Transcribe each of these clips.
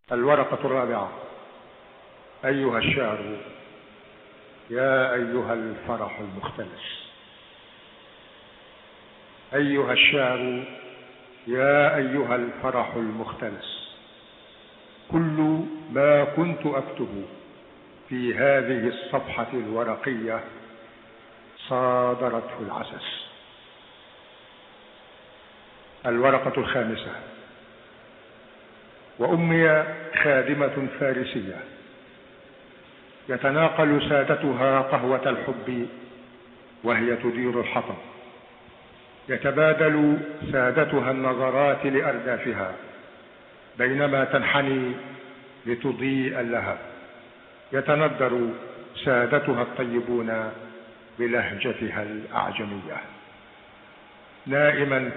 الورقة الرابعة. أيها الشعر يا أيها الفرح المختلس. أيها الشعر يا أيها الفرح المختلس، كل ما كنت أكتب في هذه الصفحة الورقية صادرته العسس. الورقة الخامسة. وأمي خادمة فارسية يتناقل سادتها قهوة الحب وهي تدير الحطب، يتبادل سادتها النظرات لأردافها بينما تنحني لتضيء اللهب، يتندر سادتها الطيبون بلهجتها الأعجمية. نائما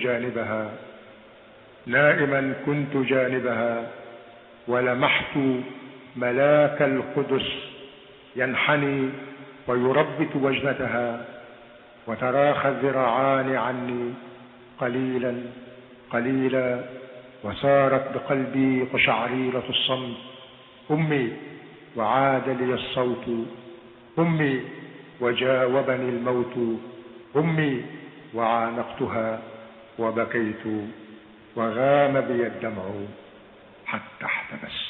كنت جانبها ولمحت ملاك القدس ينحني ويربت وجنتها، وتراخى الذراعان عني قليلا قليلا، وسارت بقلبي قشعريرة الصمت. أمي وعاد لي الصوت، أمي وجاوبني الموت، أمي وعانقتها وبكيت وغام بي الدمع حتى احتبس.